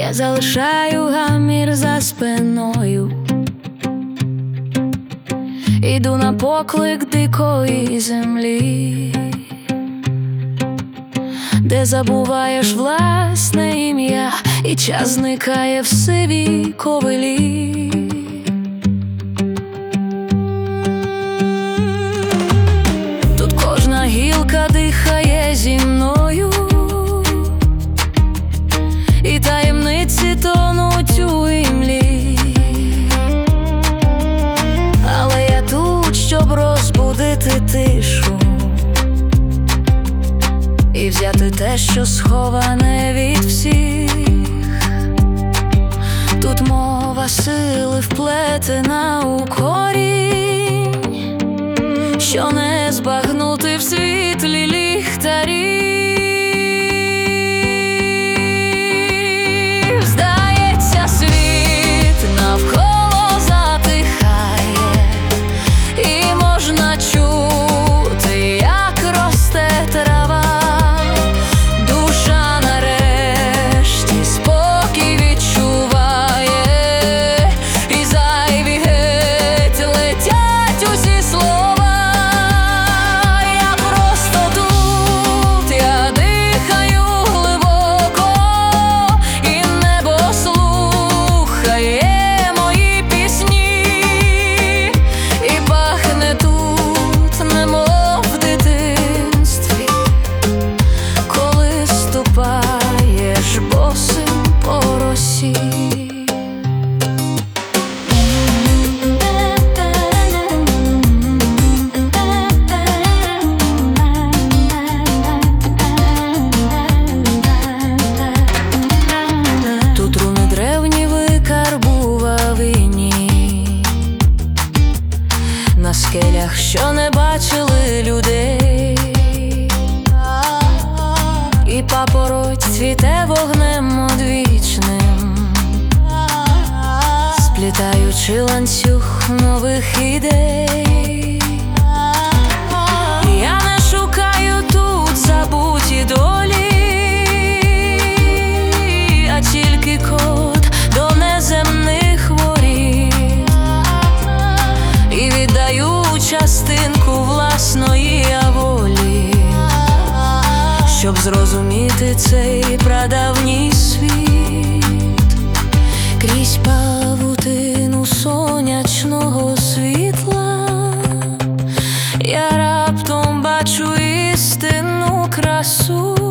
Я залишаю гамір за спиною, іду на поклик дикої землі, де забуваєш власне ім'я, і час зникає в сивій ковилі. Тут кожна гілка дихає зі мною, і таємниці тонуть у імлі. Але я тут, щоб розбудити тишу і взяти те, що сховане від всіх. Тут мова сили вплетена у корінь, що не збагнути в світлі ліхтарі. Здається, світ навколо затихає, і можна чути, як росте трава. Душа нарешті спокій відчуває, і зайві геть летять усі слова. Я просто тут, я дихаю глибоко, і небо слухає мої пісні, і пахне тут, немов в дитинстві, коли ступаєш босим по росі. Тут руни древні викарбувані на скелях, що не бачили людей, і папороть цвіте вогнем одвічним, сплітаючи ланцюг нових ідей. Я не шукаю тут забуті долі, а тільки код до неземних воріт, і віддаю частинку власної волі, щоб зрозуміти цей прадавній світ. Крізь павутину сонячного світла я раптом бачу істинну красу.